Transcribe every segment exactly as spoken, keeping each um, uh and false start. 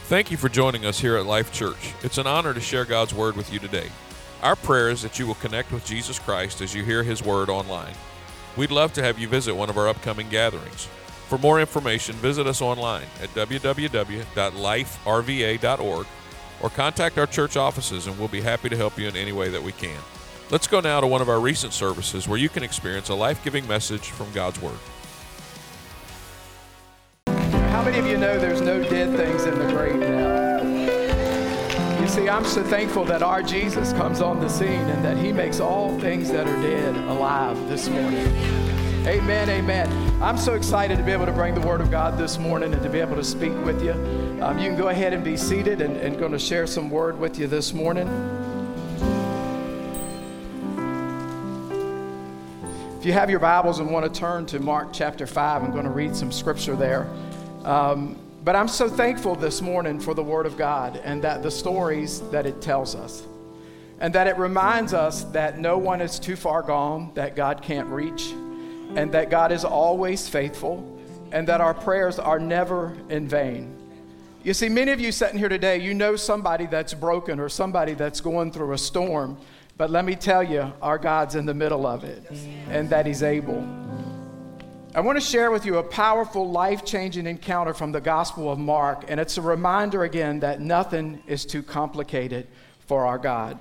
Thank you for joining us here at Life Church. It's an honor to share God's Word with you today. Our prayer is that you will connect with Jesus Christ as you hear His Word online. We'd love to have you visit one of our upcoming gatherings. For more information, visit us online at w w w dot life r v a dot org or contact our church offices and we'll be happy to help you in any way that we can. Let's go now to one of our recent services where you can experience a life-giving message from God's Word. How many of you know there's no dead things in the grave now? You see, I'm so thankful that our Jesus comes on the scene and that He makes all things that are dead alive this morning. Amen, amen. I'm so excited to be able to bring the Word of God this morning and to be able to speak with you. Um, you can go ahead and be seated and, and going to share some Word with you this morning. If you have your Bibles and want to turn to Mark chapter five, I'm going to read some scripture there. Um, but I'm so thankful this morning for the Word of God and that the stories that it tells us. And that it reminds us that no one is too far gone, that God can't reach, and that God is always faithful, and that our prayers are never in vain. You see, many of you sitting here today, you know somebody that's broken or somebody that's going through a storm. But let me tell you, our God's in the middle of it, and that He's able. I want to share with you a powerful, life-changing encounter from the Gospel of Mark, and it's a reminder again that nothing is too complicated for our God.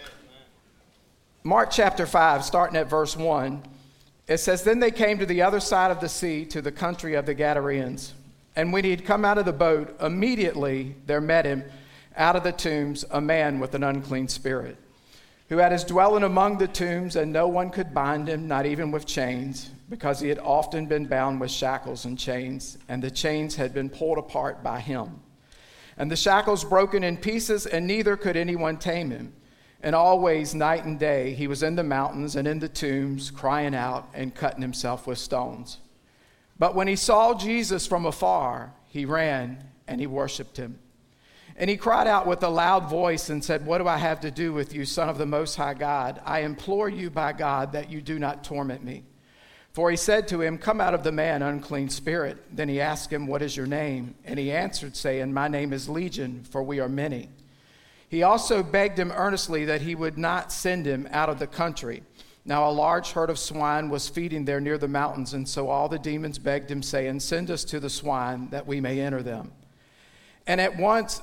Mark chapter five, starting at verse one, it says, "Then they came to the other side of the sea, to the country of the Gadarenes. And when he had come out of the boat, immediately there met him out of the tombs a man with an unclean spirit, who had his dwelling among the tombs, and no one could bind him, not even with chains, because he had often been bound with shackles and chains, and the chains had been pulled apart by him. And the shackles broken in pieces, and neither could anyone tame him. And always, night and day, he was in the mountains and in the tombs, crying out and cutting himself with stones. But when he saw Jesus from afar, he ran and he worshiped him. And he cried out with a loud voice and said, 'What do I have to do with you, Son of the Most High God? I implore you by God that you do not torment me.' For he said to him, 'Come out of the man, unclean spirit.' Then he asked him, 'What is your name?' And he answered, saying, 'My name is Legion, for we are many.' He also begged him earnestly that he would not send him out of the country. Now a large herd of swine was feeding there near the mountains, and so all the demons begged him, saying, 'Send us to the swine, that we may enter them.' And at once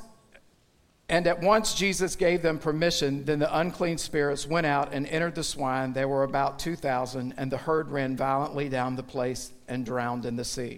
And at once Jesus gave them permission. Then the unclean spirits went out and entered the swine. There were about two thousand, and the herd ran violently down the place and drowned in the sea.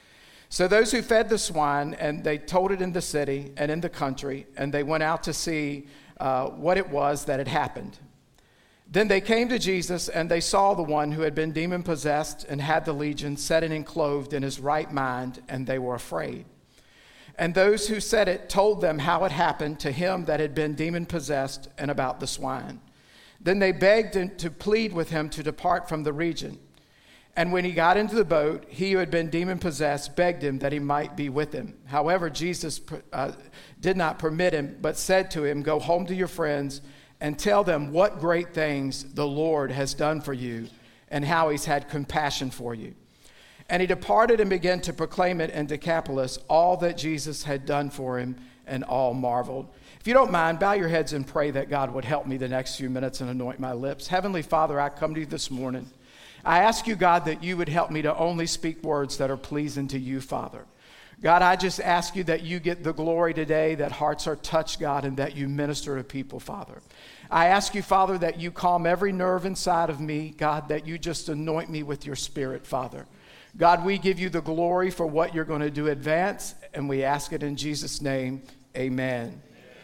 So those who fed the swine, and they told it in the city and in the country, and they went out to see uh, what it was that had happened. Then they came to Jesus, and they saw the one who had been demon-possessed and had the legion sitting and clothed in his right mind, and they were afraid. And those who said it told them how it happened to him that had been demon-possessed and about the swine. Then they begged him to plead with him to depart from the region. And when he got into the boat, he who had been demon-possessed begged him that he might be with him. However, Jesus uh, did not permit him, but said to him, 'Go home to your friends and tell them what great things the Lord has done for you and how he's had compassion for you.' And he departed and began to proclaim it in Decapolis, all that Jesus had done for him, and all marveled." If you don't mind, bow your heads and pray that God would help me the next few minutes and anoint my lips. Heavenly Father, I come to you this morning. I ask you, God, that you would help me to only speak words that are pleasing to you, Father. God, I just ask you that you get the glory today, that hearts are touched, God, and that you minister to people, Father. I ask you, Father, that you calm every nerve inside of me, God, that you just anoint me with your Spirit, Father. God, we give you the glory for what you're going to do advance, and we ask it in Jesus' name, amen.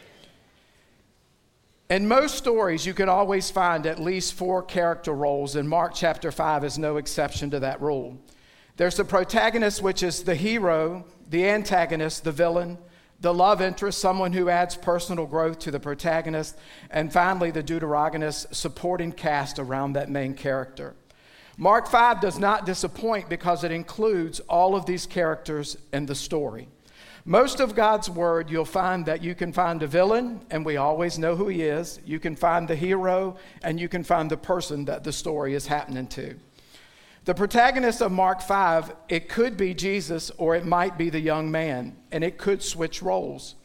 In most stories, you can always find at least four character roles, and Mark chapter five is no exception to that rule. There's the protagonist, which is the hero, the antagonist, the villain, the love interest, someone who adds personal growth to the protagonist, and finally the deuteragonist, supporting cast around that main character. Mark five does not disappoint because it includes all of these characters in the story. Most of God's word, you'll find that you can find a villain, and we always know who he is. You can find the hero, and you can find the person that the story is happening to. The protagonist of Mark five, it could be Jesus or it might be the young man, and it could switch roles.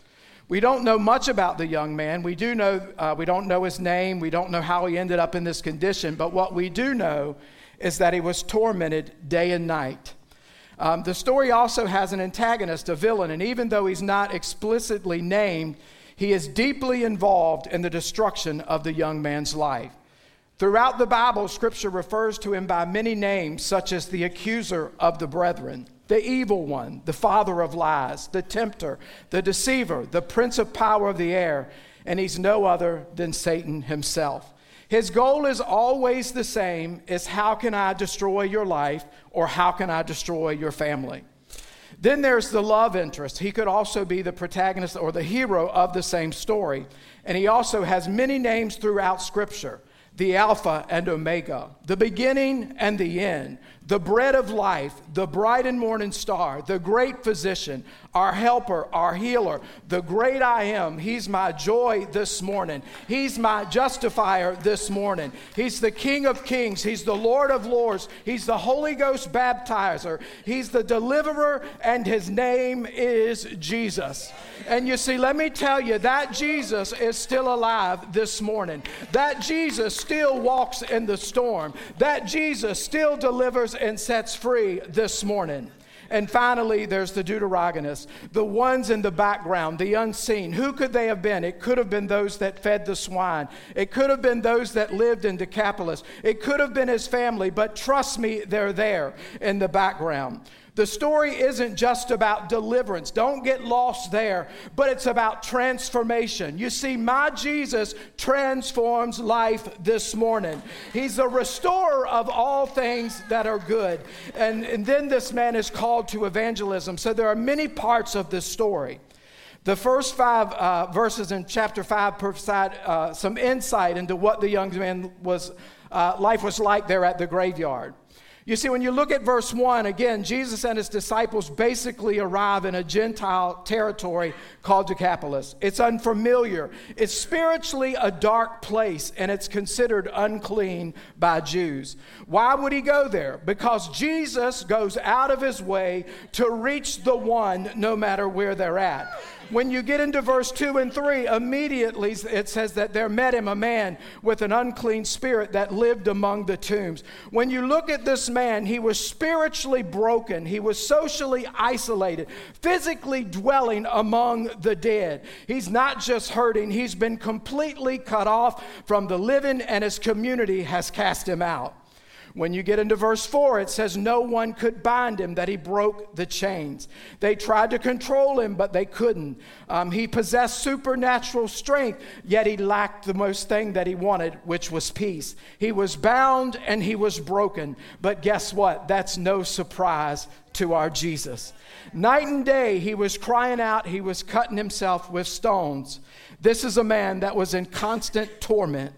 We don't know much about the young man. We do know, uh, we don't know his name. We don't know how he ended up in this condition. But what we do know is that he was tormented day and night. Um, the story also has an antagonist, a villain. And even though he's not explicitly named, he is deeply involved in the destruction of the young man's life. Throughout the Bible, Scripture refers to him by many names, such as the accuser of the brethren, the evil one, the father of lies, the tempter, the deceiver, the prince of power of the air, and he's no other than Satan himself. His goal is always the same, is how can I destroy your life, or how can I destroy your family? Then there's the love interest. He could also be the protagonist or the hero of the same story. And he also has many names throughout Scripture. The Alpha and Omega, the beginning and the end, the bread of life, the bright and morning star, the great physician, our helper, our healer, the great I am. He's my joy this morning. He's my justifier this morning. He's the King of kings. He's the Lord of lords. He's the Holy Ghost baptizer. He's the deliverer, and his name is Jesus. And you see, let me tell you, that Jesus is still alive this morning. That Jesus still walks in the storm. That Jesus still delivers and sets free this morning. And finally, there's the Deuterogonists, the ones in the background, the unseen. Who could they have been? It could have been those that fed the swine. It could have been those that lived in Decapolis. It could have been his family, but trust me, they're there in the background. The story isn't just about deliverance. Don't get lost there, but it's about transformation. You see, my Jesus transforms life this morning. He's the restorer of all things that are good. And, and then this man is called to evangelism. So there are many parts of this story. The first five uh, verses in chapter five provide uh, some insight into what the young man was, uh, life was like there at the graveyard. You see, when you look at verse one, again, Jesus and his disciples basically arrive in a Gentile territory called Decapolis. It's unfamiliar. It's spiritually a dark place, and it's considered unclean by Jews. Why would he go there? Because Jesus goes out of his way to reach the one no matter where they're at. When you get into verse two and three, immediately it says that there met him a man with an unclean spirit that lived among the tombs. When you look at this man, he was spiritually broken. He was socially isolated, physically dwelling among the dead. He's not just hurting, he's been completely cut off from the living, and his community has cast him out. When you get into verse four, it says no one could bind him, that he broke the chains. They tried to control him, but they couldn't. Um, he possessed supernatural strength, yet he lacked the most thing that he wanted, which was peace. He was bound and he was broken. But guess what? That's no surprise to our Jesus. Night and day, he was crying out. He was cutting himself with stones. This is a man that was in constant torment.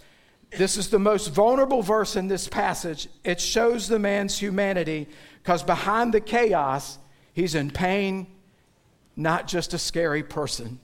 This is the most vulnerable verse in this passage. It shows the man's humanity, because behind the chaos, he's in pain, not just a scary person.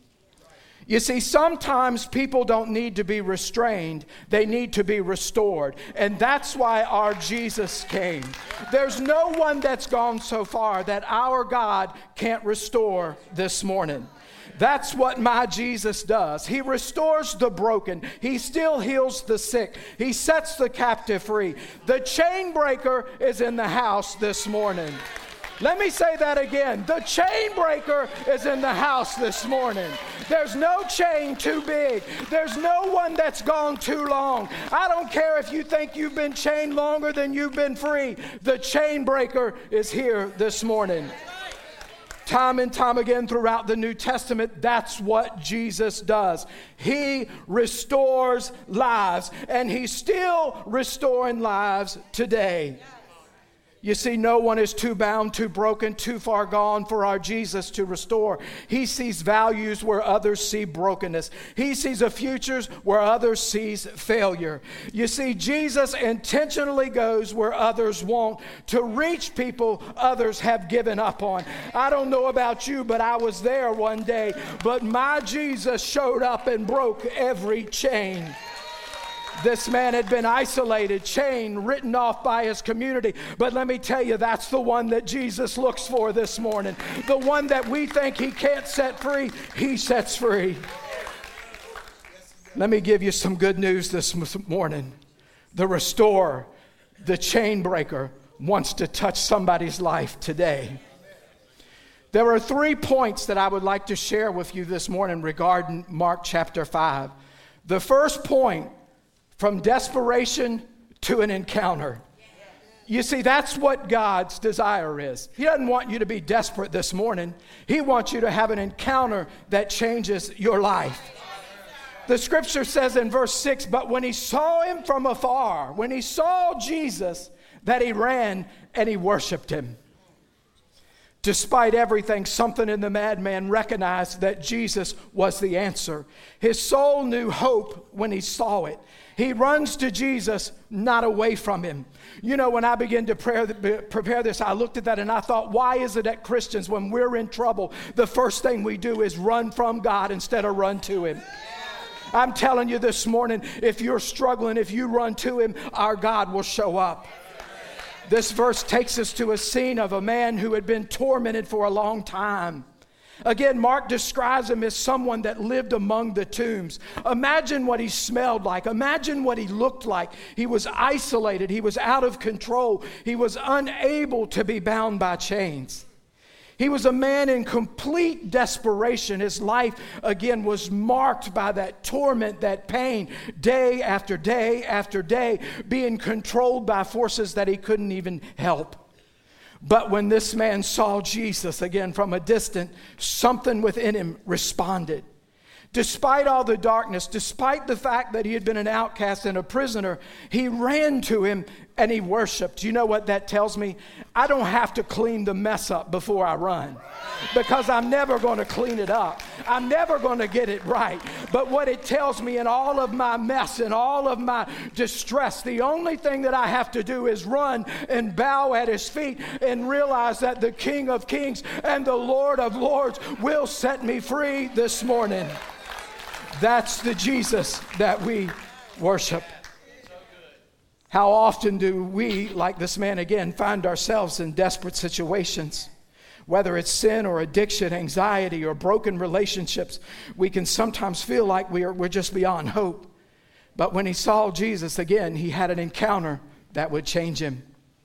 You see, sometimes people don't need to be restrained. They need to be restored. And that's why our Jesus came. There's no one that's gone so far that our God can't restore this morning. That's what my Jesus does. He restores the broken. He still heals the sick. He sets the captive free. The chain breaker is in the house this morning. Let me say that again. The chain breaker is in the house this morning. There's no chain too big. There's no one that's gone too long. I don't care if you think you've been chained longer than you've been free. The chain breaker is here this morning. Time and time again throughout the New Testament, that's what Jesus does. He restores lives, and he's still restoring lives today. You see, no one is too bound, too broken, too far gone for our Jesus to restore. He sees values where others see brokenness. He sees a future where others see failure. You see, Jesus intentionally goes where others won't to reach people others have given up on. I don't know about you, but I was there one day. But my Jesus showed up and broke every chain. This man had been isolated, chained, written off by his community. But let me tell you, that's the one that Jesus looks for this morning. The one that we think he can't set free, he sets free. Let me give you some good news this morning. The restorer, the chain breaker, wants to touch somebody's life today. There are three points that I would like to share with you this morning regarding Mark chapter five. The first point, from desperation to an encounter. You see, that's what God's desire is. He doesn't want you to be desperate this morning. He wants you to have an encounter that changes your life. The scripture says in verse six, but when he saw him from afar, when he saw Jesus, that he ran and he worshiped him. Despite everything, something in the madman recognized that Jesus was the answer. His soul knew hope when he saw it. He runs to Jesus, not away from him. You know, when I began to prepare, prepare this, I looked at that and I thought, why is it that Christians, when we're in trouble, the first thing we do is run from God instead of run to him? I'm telling you this morning, if you're struggling, if you run to him, our God will show up. This verse takes us to a scene of a man who had been tormented for a long time. Again, Mark describes him as someone that lived among the tombs. Imagine what he smelled like. Imagine what he looked like. He was isolated. He was out of control. He was unable to be bound by chains. He was a man in complete desperation. His life, again, was marked by that torment, that pain, day after day after day, being controlled by forces that he couldn't even help. But when this man saw Jesus, again, from a distance, something within him responded. Despite all the darkness, despite the fact that he had been an outcast and a prisoner, he ran to him and he worshiped. You know what that tells me? I don't have to clean the mess up before I run, because I'm never going to clean it up. I'm never going to get it right. But what it tells me, in all of my mess and all of my distress, the only thing that I have to do is run and bow at his feet and realize that the King of Kings and the Lord of Lords will set me free this morning. That's the Jesus that we worship. How often do we, like this man again, find ourselves in desperate situations? Whether it's sin or addiction, anxiety, or broken relationships, we can sometimes feel like we are, we're just beyond hope. But when he saw Jesus again, he had an encounter that would change him.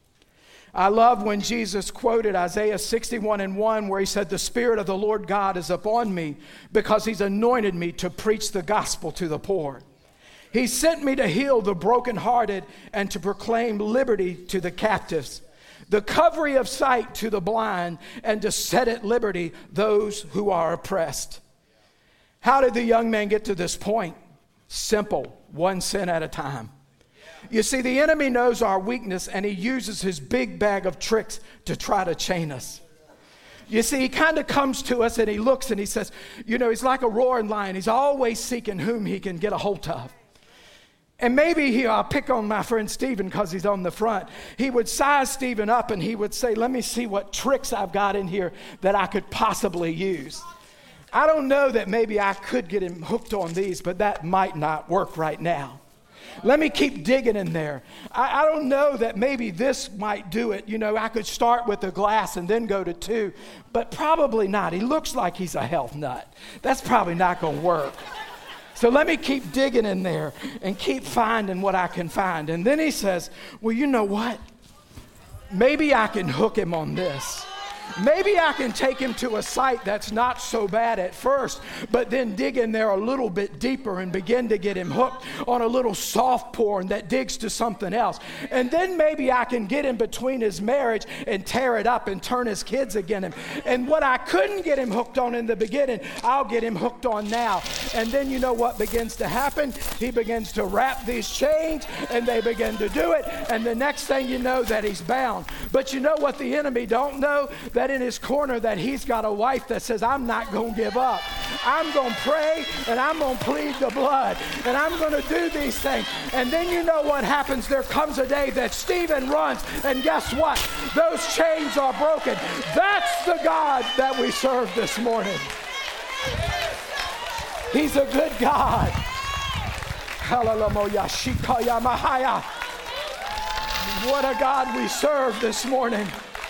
I love when Jesus quoted Isaiah sixty-one and one, where he said, the Spirit of the Lord God is upon me because he's anointed me to preach the gospel to the poor. He sent me to heal the brokenhearted and to proclaim liberty to the captives, the recovery of sight to the blind, and to set at liberty those who are oppressed. How did the young man get to this point? Simple, one sin at a time. You see, the enemy knows our weakness, and he uses his big bag of tricks to try to chain us. You see, he kind of comes to us and he looks and he says, you know, he's like a roaring lion. He's always seeking whom he can get a hold of. And maybe he, I'll pick on my friend Stephen because he's on the front. He would size Stephen up and he would say, let me see what tricks I've got in here that I could possibly use. I don't know that maybe I could get him hooked on these, but that might not work right now. Let me keep digging in there. I, I don't know that maybe this might do it. You know, I could start with a glass and then go to two, but probably not. He looks like he's a health nut. That's probably not going to work. So let me keep digging in there and keep finding what I can find. And then he says, well, you know what? Maybe I can hook him on this. Maybe I can take him to a site that's not so bad at first, but then dig in there a little bit deeper and begin to get him hooked on a little soft porn that digs to something else. And then maybe I can get him between his marriage and tear it up and turn his kids against him. And what I couldn't get him hooked on in the beginning, I'll get him hooked on now. And then you know what begins to happen? He begins to wrap these chains and they begin to do it. And the next thing you know, that he's bound. But you know what the enemy don't know? That in his corner, that he's got a wife that says, I'm not going to give up. I'm going to pray and I'm going to plead the blood and I'm going to do these things. And then you know what happens? There comes a day that Stephen runs, and guess what? Those chains are broken. That's the God that we serve this morning. He's a good God. What a God we serve this morning.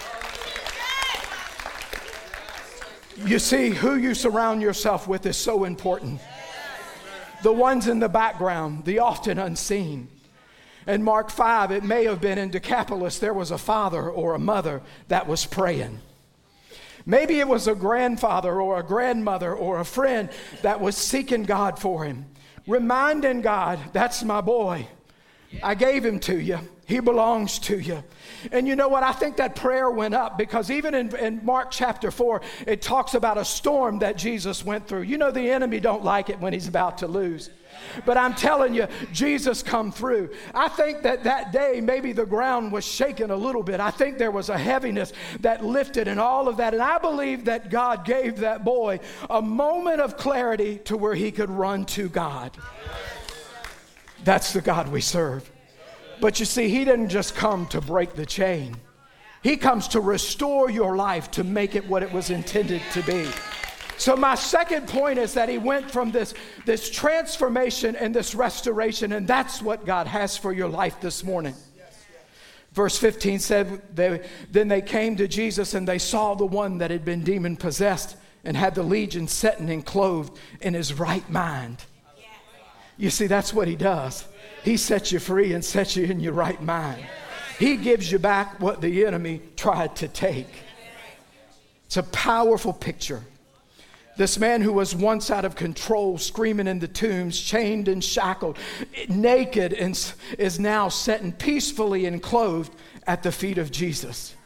You see, who you surround yourself with is so important. The ones in the background, the often unseen. In Mark five, it may have been in Decapolis, there was a father or a mother that was praying. Maybe it was a grandfather or a grandmother or a friend that was seeking God for him. Reminding God, that's my boy. I gave him to you. He belongs to you. And you know what? I think that prayer went up because even in, in Mark chapter four, it talks about a storm that Jesus went through. You know the enemy don't like it when he's about to lose. But I'm telling you, Jesus come through. I think that that day maybe the ground was shaking a little bit. I think there was a heaviness that lifted and all of that. And I believe that God gave that boy a moment of clarity to where he could run to God. That's the God we serve. But you see, he didn't just come to break the chain. He comes to restore your life, to make it what it was intended to be. So my second point is that he went from this, this transformation and this restoration, and that's what God has for your life this morning. Verse fifteen said, they, then they came to Jesus and they saw the one that had been demon possessed and had the legion sitting and clothed in his right mind. You see, that's what he does. He sets you free and sets you in your right mind. He gives you back what the enemy tried to take. It's a powerful picture. This man who was once out of control, screaming in the tombs, chained and shackled, naked, and is now sitting peacefully and clothed at the feet of Jesus.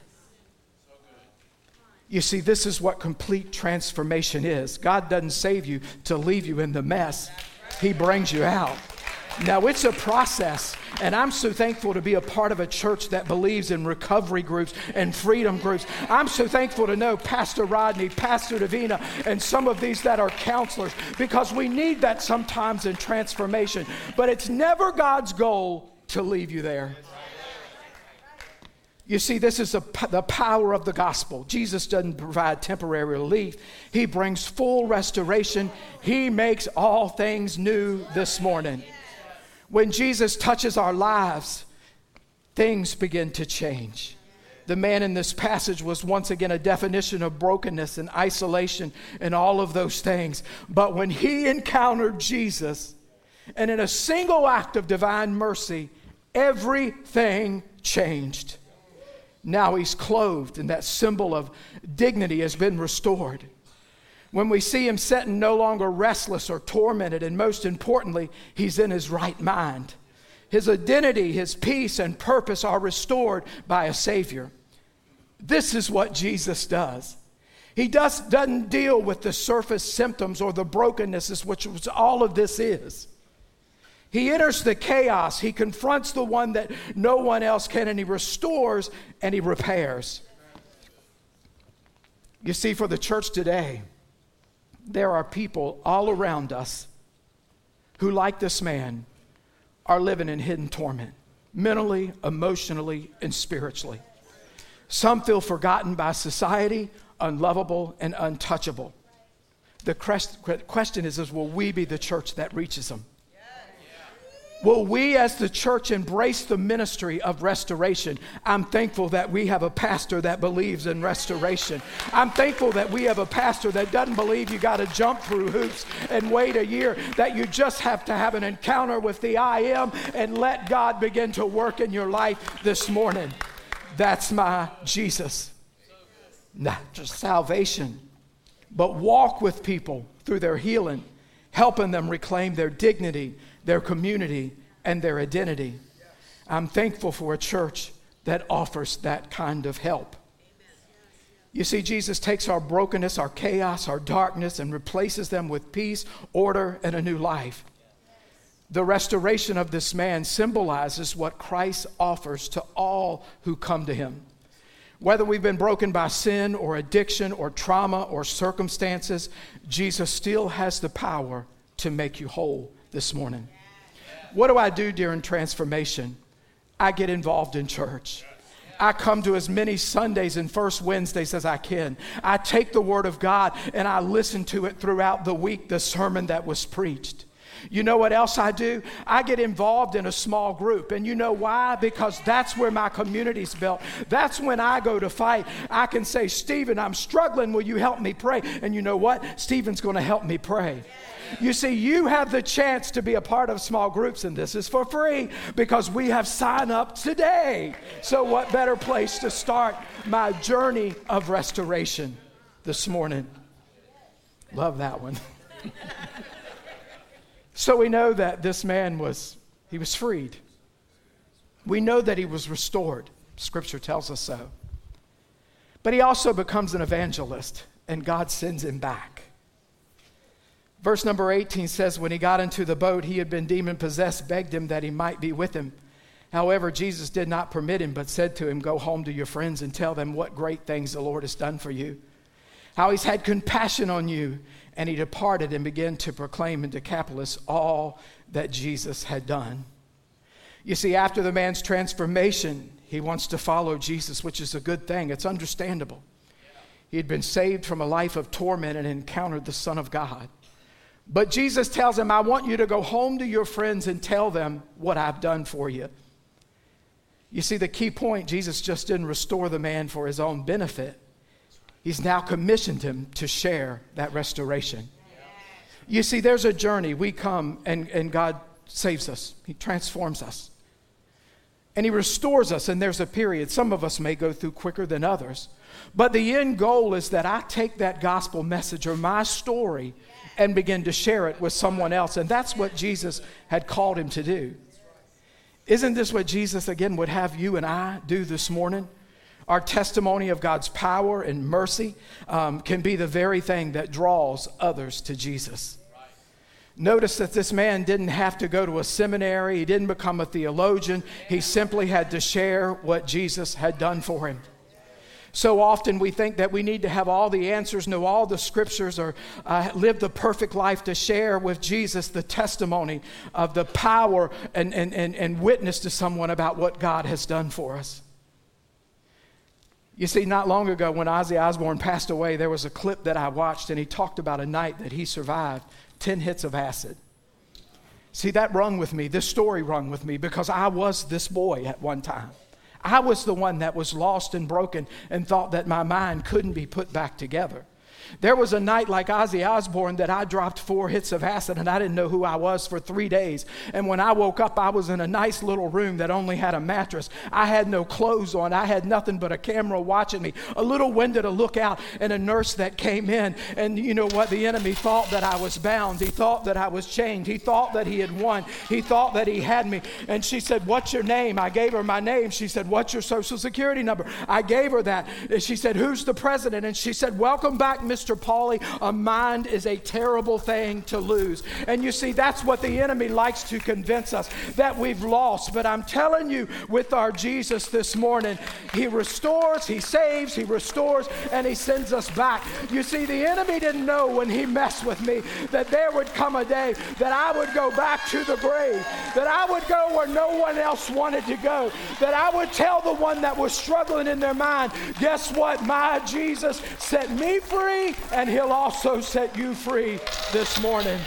You see, this is what complete transformation is. God doesn't save you to leave you in the mess. He brings you out. Now, it's a process, and I'm so thankful to be a part of a church that believes in recovery groups and freedom groups. I'm so thankful to know Pastor Rodney, Pastor Davina, and some of these that are counselors, because we need that sometimes in transformation. But it's never God's goal to leave you there. You see, this is a, the power of the gospel. Jesus doesn't provide temporary relief. He brings full restoration. He makes all things new this morning. When Jesus touches our lives, things begin to change. The man in this passage was once again a definition of brokenness and isolation and all of those things. But when he encountered Jesus, and in a single act of divine mercy, everything changed. Now he's clothed, and that symbol of dignity has been restored. When we see him sitting no longer restless or tormented, and most importantly, he's in his right mind. His identity, his peace, and purpose are restored by a Savior. This is what Jesus does. He does, doesn't deal with the surface symptoms or the brokenness, which all of this is. He enters the chaos. He confronts the one that no one else can, and he restores and he repairs. You see, for the church today, there are people all around us who, like this man, are living in hidden torment, mentally, emotionally, and spiritually. Some feel forgotten by society, unlovable, and untouchable. The question is, is will we be the church that reaches them? Will we as the church embrace the ministry of restoration? I'm thankful that we have a pastor that believes in restoration. I'm thankful that we have a pastor that doesn't believe you got to jump through hoops and wait a year, that you just have to have an encounter with the I am and let God begin to work in your life this morning. That's my Jesus. Not just salvation, but walk with people through their healing, helping them reclaim their dignity, their community, and their identity. I'm thankful for a church that offers that kind of help. You see, Jesus takes our brokenness, our chaos, our darkness, and replaces them with peace, order, and a new life. The restoration of this man symbolizes what Christ offers to all who come to him. Whether we've been broken by sin or addiction or trauma or circumstances, Jesus still has the power to make you whole this morning. What do I do during transformation? I get involved in church. I come to as many Sundays and First Wednesdays as I can. I take the Word of God and I listen to it throughout the week, the sermon that was preached. You know what else I do? I get involved in a small group. And you know why? Because that's where my community's built. That's when I go to fight. I can say, Stephen, I'm struggling. Will you help me pray? And you know what? Stephen's going to help me pray. You see, you have the chance to be a part of small groups, and this is for free because we have sign up today. So what better place to start my journey of restoration this morning? Love that one. So we know that this man was, he was freed. We know that he was restored. Scripture tells us so. But he also becomes an evangelist, and God sends him back. Verse number eighteen says, when he got into the boat, he had been demon-possessed, begged him that he might be with him. However, Jesus did not permit him, but said to him, go home to your friends and tell them what great things the Lord has done for you, how he's had compassion on you. And he departed and began to proclaim in Decapolis all that Jesus had done. You see, after the man's transformation, he wants to follow Jesus, which is a good thing. It's understandable. He had been saved from a life of torment and encountered the Son of God. But Jesus tells him, I want you to go home to your friends and tell them what I've done for you. You see, the key point, Jesus just didn't restore the man for his own benefit. He's now commissioned him to share that restoration. You see, there's a journey. We come and, and God saves us. He transforms us. And he restores us, and there's a period. Some of us may go through quicker than others. But the end goal is that I take that gospel message or my story and begin to share it with someone else. And that's what Jesus had called him to do. Isn't this what Jesus, again, would have you and I do this morning? Our testimony of God's power and mercy um, can be the very thing that draws others to Jesus. Notice that this man didn't have to go to a seminary. He didn't become a theologian. He simply had to share what Jesus had done for him. So often we think that we need to have all the answers, know all the scriptures, or uh, live the perfect life to share with Jesus the testimony of the power and, and, and, and witness to someone about what God has done for us. You see, not long ago when Ozzy Osbourne passed away, there was a clip that I watched, and he talked about a night that he survived ten hits of acid. See, that rung with me. This story rung with me because I was this boy at one time. I was the one that was lost and broken and thought that my mind couldn't be put back together. There was a night like Ozzy Osbourne that I dropped four hits of acid and I didn't know who I was for three days. And when I woke up, I was in a nice little room that only had a mattress. I had no clothes on. I had nothing but a camera watching me, a little window to look out, and a nurse that came in. And you know what? The enemy thought that I was bound. He thought that I was chained. He thought that he had won. He thought that he had me. And she said, what's your name? I gave her my name. She said, what's your social security number? I gave her that. And she said, who's the president? And she said, welcome back, Mister Mister Pauly, a mind is a terrible thing to lose. And you see, that's what the enemy likes to convince us, that we've lost. But I'm telling you, with our Jesus this morning, he restores, he saves, he restores, and he sends us back. You see, the enemy didn't know when he messed with me that there would come a day that I would go back to the grave, that I would go where no one else wanted to go, that I would tell the one that was struggling in their mind, guess what? My Jesus set me free, and he'll also set you free this morning.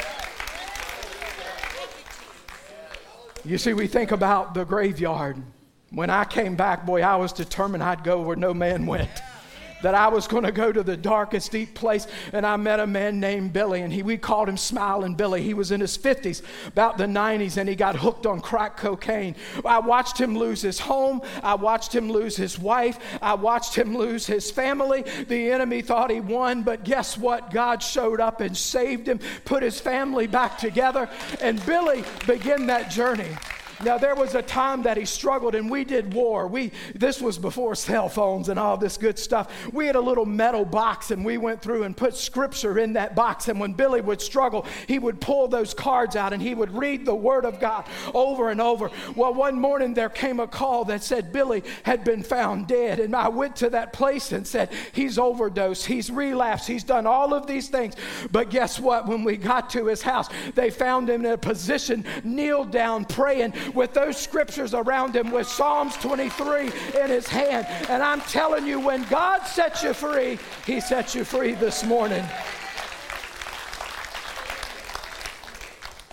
You see, we think about the graveyard. When I came back, boy, I was determined I'd go where no man went. That I was going to go to the darkest, deep place. And I met a man named Billy, and he, we called him Smiling Billy. He was in his fifties, about the nineties, and he got hooked on crack cocaine. I watched him lose his home. I watched him lose his wife. I watched him lose his family. The enemy thought he won, but guess what? God showed up and saved him, put his family back together, and Billy began that journey. Now, there was a time that he struggled, and we did war. We This was before cell phones and all this good stuff. We had a little metal box, and we went through and put scripture in that box. And when Billy would struggle, he would pull those cards out, and he would read the Word of God over and over. Well, one morning there came a call that said Billy had been found dead. And I went to that place and said, he's overdosed, he's relapsed, he's done all of these things. But guess what? When we got to his house, they found him in a position, kneeled down, praying, with those scriptures around him, with Psalms twenty-three in his hand. And I'm telling you, when God sets you free, he sets you free this morning.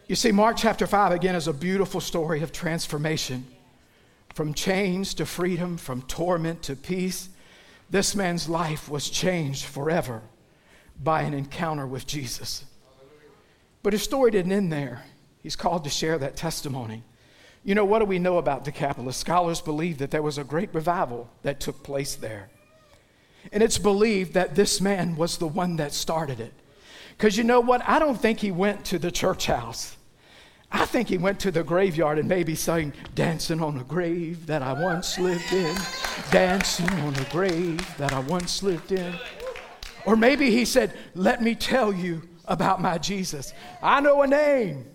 You see, Mark chapter five, again, is a beautiful story of transformation. From chains to freedom, from torment to peace. This man's life was changed forever by an encounter with Jesus. But his story didn't end there. He's called to share that testimony. You know, what do we know about Decapolis? Scholars believe that there was a great revival that took place there. And it's believed that this man was the one that started it. Because you know what? I don't think he went to the church house. I think he went to the graveyard and maybe sang, dancing on a grave that I once lived in, dancing on a grave that I once lived in. Or maybe he said, let me tell you about my Jesus. I know a name.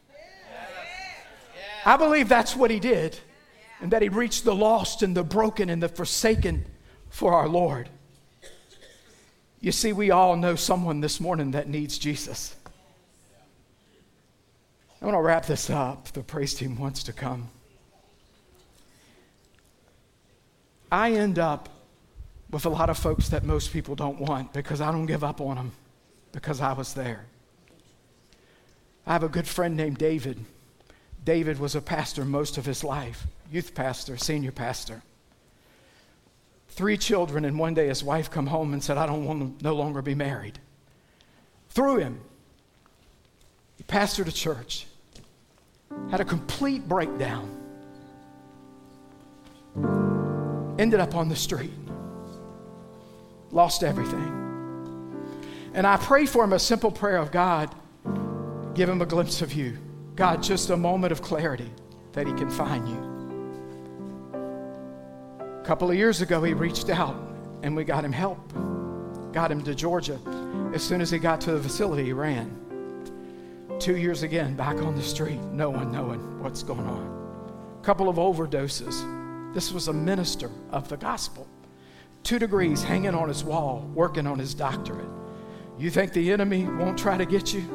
I believe that's what he did, and that he reached the lost and the broken and the forsaken for our Lord. You see, we all know someone this morning that needs Jesus. I want to wrap this up. The praise team wants to come. I end up with a lot of folks that most people don't want because I don't give up on them because I was there. I have a good friend named David. David was a pastor most of his life, youth pastor, senior pastor. Three children, and one day his wife come home and said, I don't want to no longer be married. Threw him. He pastored a church. Had a complete breakdown. Ended up on the street. Lost everything. And I prayed for him a simple prayer of God, give him a glimpse of you. God, just a moment of clarity that he can find you. A couple of years ago, he reached out and we got him help. Got him to Georgia. As soon as he got to the facility, he ran. Two years again, back on the street, no one knowing what's going on. A couple of overdoses. This was a minister of the gospel. Two degrees hanging on his wall, working on his doctorate. You think the enemy won't try to get you?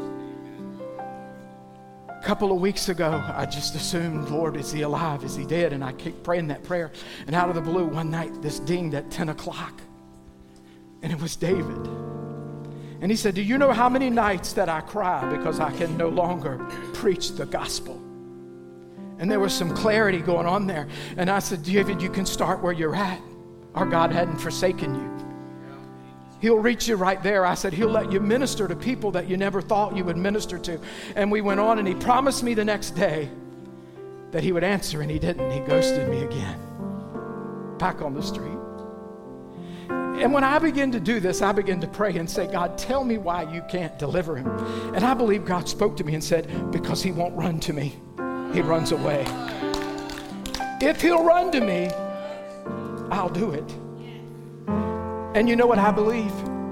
A couple of weeks ago, I just assumed, Lord, is he alive? Is he dead? And I kept praying that prayer. And out of the blue, one night, this dinged at ten o'clock. And it was David. And he said, do you know how many nights that I cry because I can no longer preach the gospel? And there was some clarity going on there. And I said, David, you can start where you're at. Our God hadn't forsaken you. He'll reach you right there. I said, he'll let you minister to people that you never thought you would minister to. And we went on, and he promised me the next day that he would answer, and he didn't. He ghosted me again. Back on the street. And when I begin to do this, I begin to pray and say, God, tell me why you can't deliver him. And I believe God spoke to me and said, because he won't run to me. He runs away. If he'll run to me, I'll do it. And you know what I believe?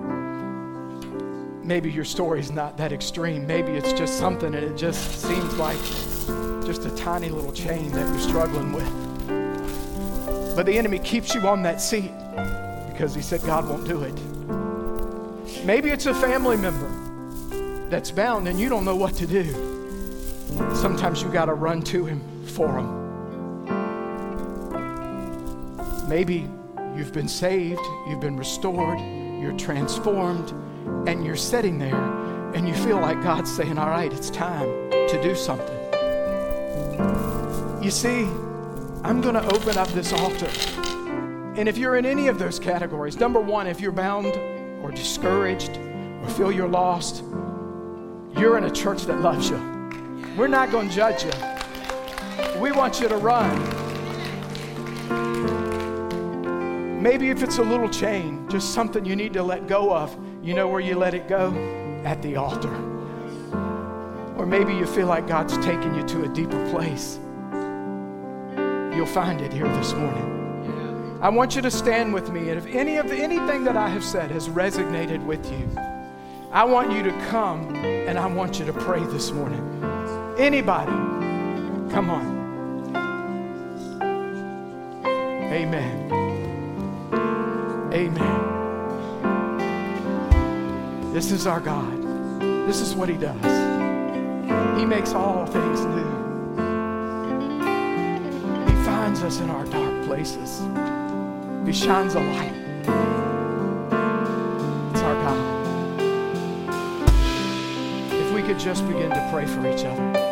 Maybe your story's not that extreme. Maybe it's just something and it just seems like just a tiny little chain that you're struggling with. But the enemy keeps you on that seat because he said God won't do it. Maybe it's a family member that's bound and you don't know what to do. Sometimes you got to run to him for him. Maybe you've been saved, you've been restored, you're transformed, and you're sitting there and you feel like God's saying, all right, it's time to do something. You see, I'm going to open up this altar. And if you're in any of those categories, number one, if you're bound or discouraged or feel you're lost, you're in a church that loves you. We're not going to judge you. We want you to run. Maybe if it's a little chain, just something you need to let go of, you know where you let it go? At the altar. Or maybe you feel like God's taking you to a deeper place. You'll find it here this morning. I want you to stand with me, and if any of the, anything that I have said has resonated with you, I want you to come and I want you to pray this morning. Anybody, come on. Amen. Amen. This is our God. This is what he does. He makes all things new. He finds us in our dark places. He shines a light. It's our God. If we could could just begin to pray for each other.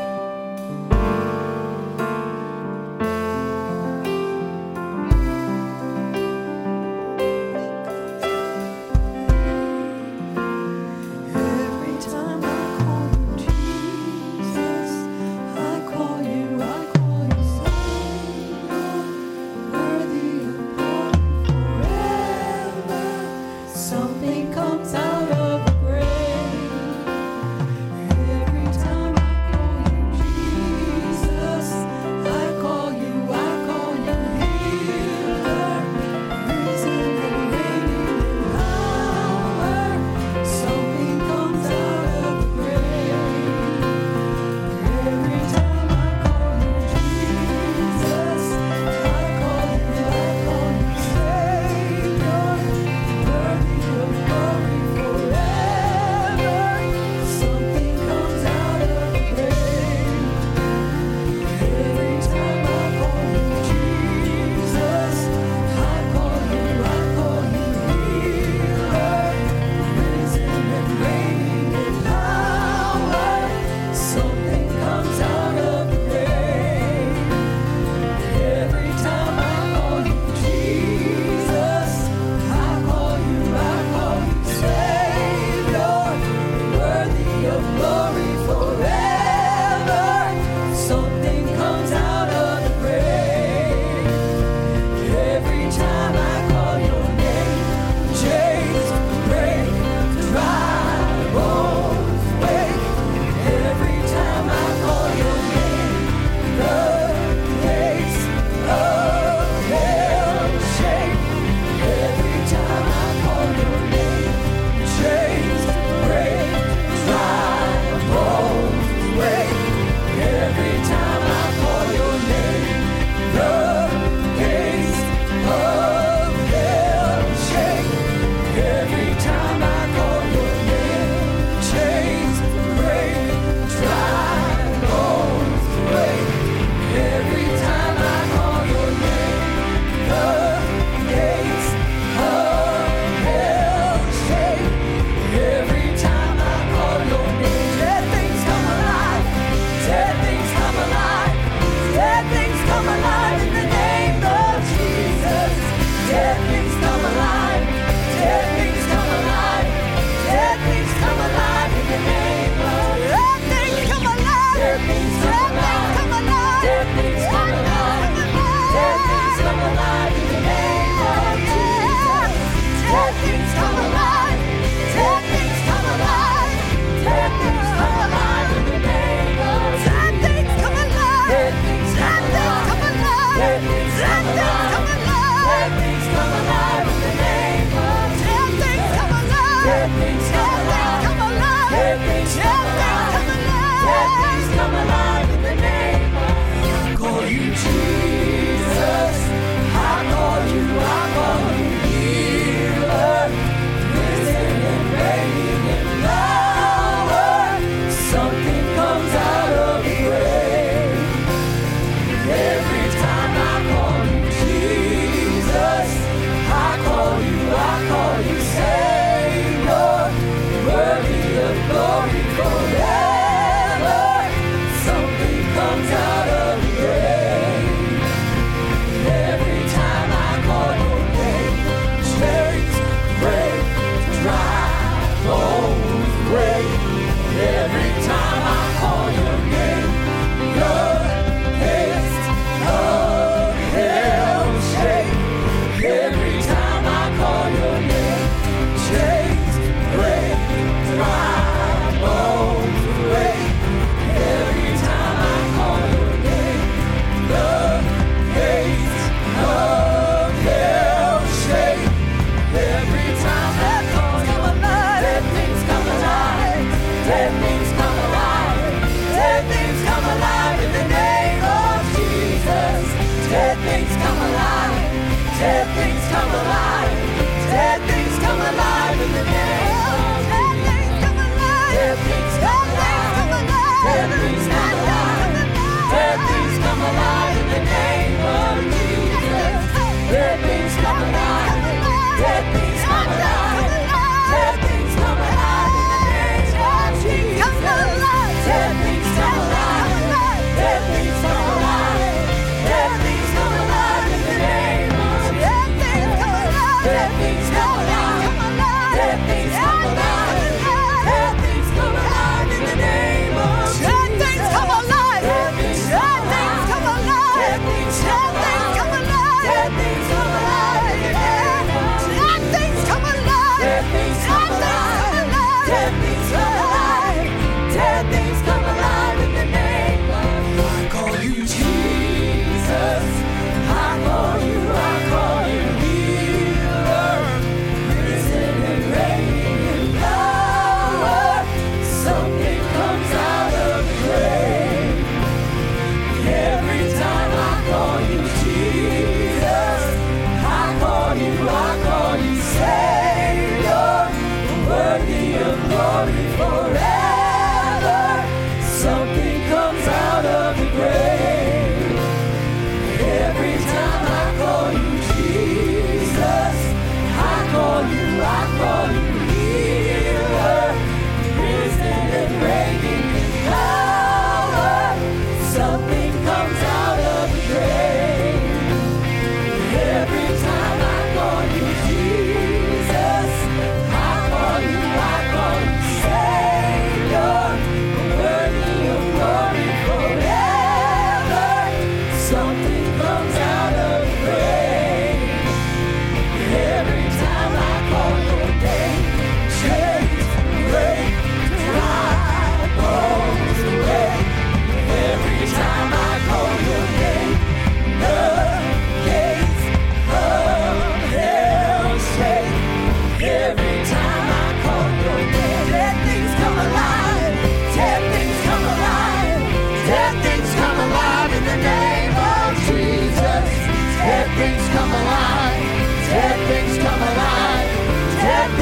Come alive.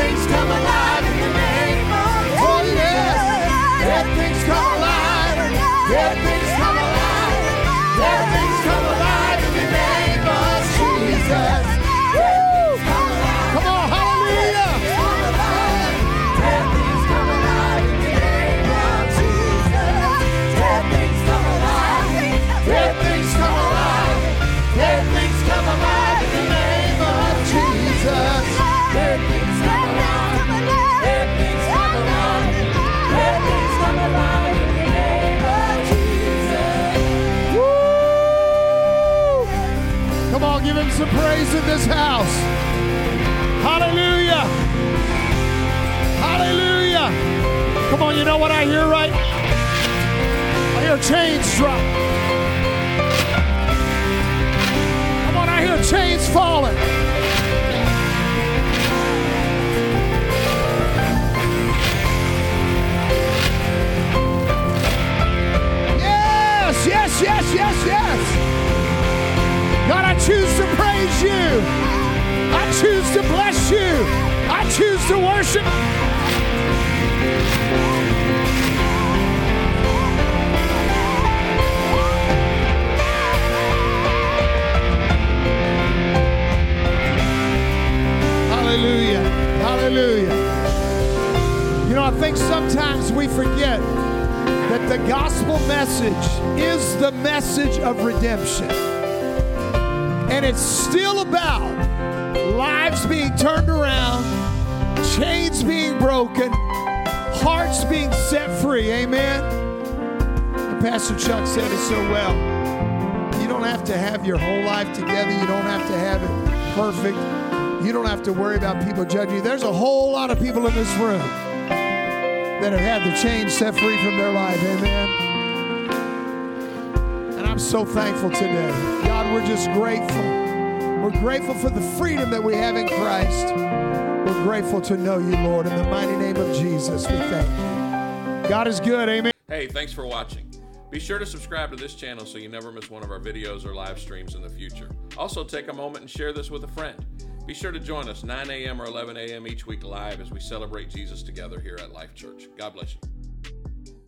things come alive in the name of Jesus. Oh, yes. Dead things come alive. Dead things come alive. Dead things come alive in the name of Jesus. Woo! Come on, hallelujah. Dead things come alive in the name of Jesus. Dead things come alive. Dead things come alive. Dead things come alive in the name of Jesus. Dead things come alive. Dead things come alive. Dead things come alive in the name of Jesus. Woo! Come on, give him some praise in this house. Hallelujah. Hallelujah. Come on, you know what I hear, right? I hear chains drop. Come on, I hear chains falling. Yes, yes, yes, yes, yes. God, I choose to praise you. I choose to bless you. I choose to worship. Hallelujah. Hallelujah. You know, I think sometimes we forget that the gospel message is the message of redemption. And it's still about lives being turned around, chains being broken, hearts being set free. Amen. And Pastor Chuck said it so well. You don't have to have your whole life together. You don't have to have it perfect. You don't have to worry about people judging you. There's a whole lot of people in this room that have had the chains set free from their life. Amen. And I'm so thankful today. God, we're just grateful. We're grateful for the freedom that we have in Christ. We're grateful to know you, Lord. In the mighty name of Jesus, we thank you. God is good. Amen. Hey, thanks for watching. Be sure to subscribe to this channel so you never miss one of our videos or live streams in the future. Also, take a moment and share this with a friend. Be sure to join us nine a.m. or eleven a.m. each week live as we celebrate Jesus together here at Life Church. God bless you.